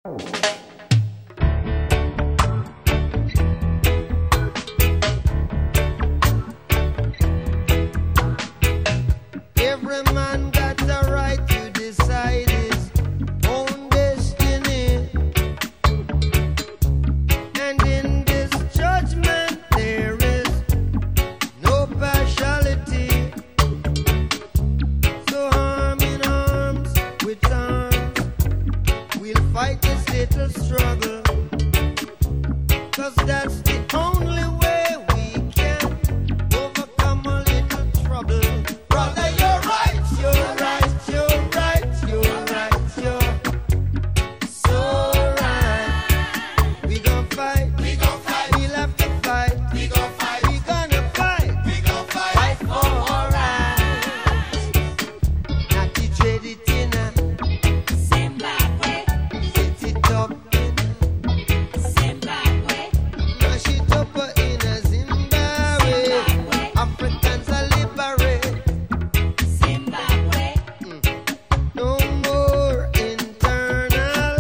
Every man got the right to decide his own destiny, and in this judgment there is no partiality. So arm in arms with arms, we'll fight this little struggle, 'cause that's the only way we can overcome a little trouble. Brother, you're right, you're right, you're right, you're right, you're so right. We gon' fight, we'll have to fight, we gonna fight, fight for our rights. Not to trade it in a Zimbabwe, set it up in Zimbabwe, mash it up in a Zimbabwe. Africans are liberate. Zimbabwe, No more internal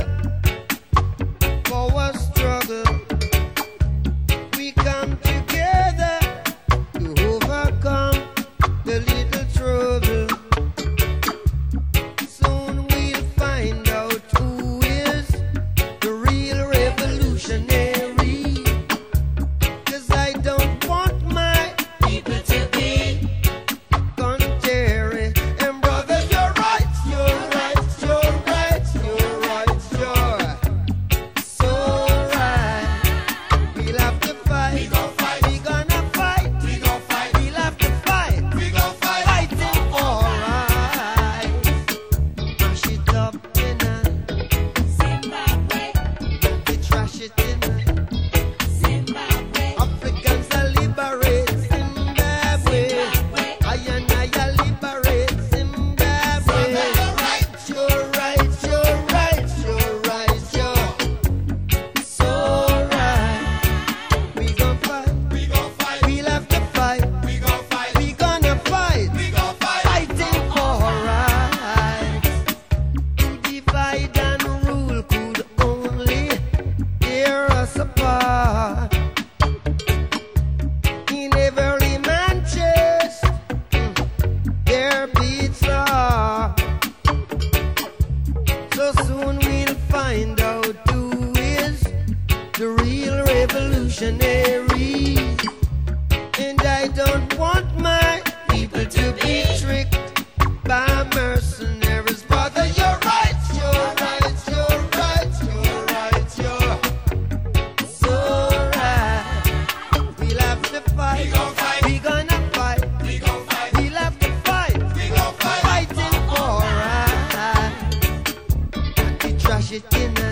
power struggle. We come together to overcome the little trouble. Soon we'll find out who is the real revolutionary. 'Cause I don't want my people to be contrary. And brother, you're right, you're right, you're right, you're right, you're so right. We'll have to fight, we gonna fight, we'll have to fight, fighting for rights. Mash it up in a, Zimbabwe, we trash it in a. Zimbabwe, Africans are liberate Zimbabwe. I and I are liberate Zimbabwe. You're right, you're right, you're right, you're right, you're so right. We gon' fight, we'll have to fight, we gonna fight, fighting for rights. To divide and rule could only tear us apart. In every man's chest, there beats a heart. So soon we'll find out who is the real revolutionary. And I don't want my people to be tricked by mercenaries. Brother, you're right, you're right, you're right, you're right, you're so right. We'll have to fight, we gonna fight, we'll have to fight, fighting for rights. Not to trash it in